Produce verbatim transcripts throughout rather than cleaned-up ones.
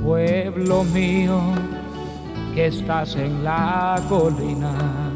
Pueblo mío, que estás en la colina,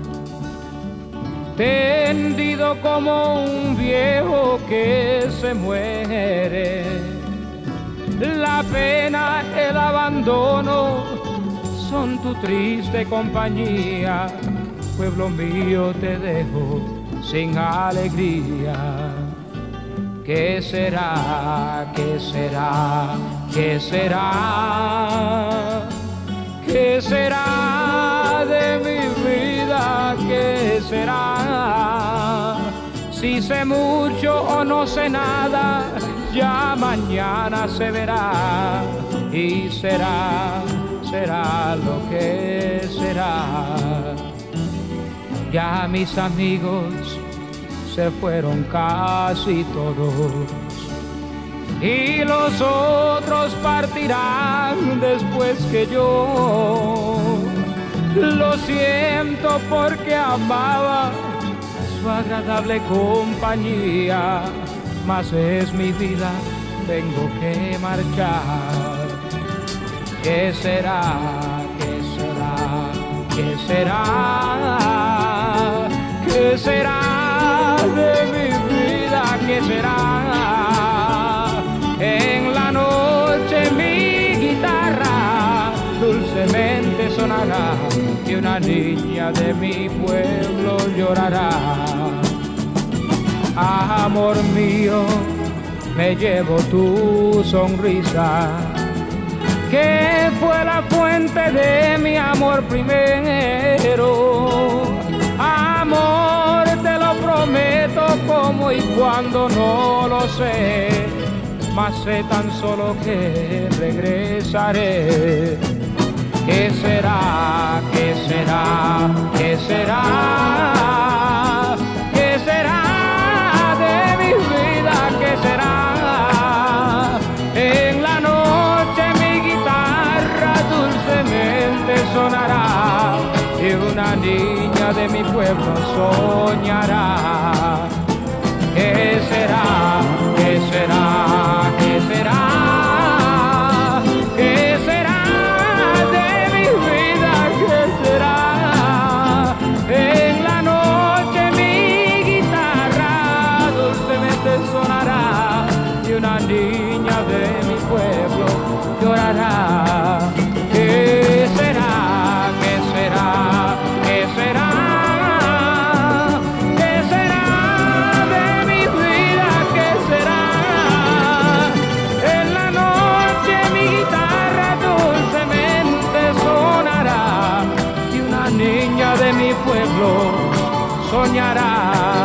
tendido como un viejo que se muere. La pena, el abandono son tu triste compañía. Pueblo mío, te dejo sin alegría. ¿Qué será? ¿Qué será? ¿Qué será? ¿Qué será de mi vida? ¿Qué será? Si sé mucho o no sé nada, ya mañana se verá. Y será, será lo que será. Ya mis amigos se fueron casi todos, y los otros partirán después que yo. Lo siento porque amaba su agradable compañía, mas es mi vida, tengo que marchar. ¿Qué será? ¿Qué será? ¿Qué será? ¿Qué será de mi vida? ¿Qué será? En la noche mi guitarra dulcemente sonará y una niña de mi pueblo llorará. Amor mío, me llevo tu sonrisa, que fue la fuente de mi amor primero. Amor, te lo prometo, como y cuando no lo sé, mas sé tan solo que regresaré. ¿Qué será? ¿Qué será? ¿Qué será? ¿Qué será de mi vida? ¿Qué será? En la noche mi guitarra dulcemente sonará y una niña de mi pueblo soñará. ¿Qué será? ¿Qué será? ¿Qué será? ¿Qué será de mi vida? ¿Qué será? En la noche mi guitarra dulcemente sonará y una niña de mi pueblo llorará. ¿Qué será? ¿Qué será? ¿Qué será? ¿Qué será de mi vida? ¿Qué será? En la noche mi guitarra dulcemente sonará y una niña de mi pueblo soñará.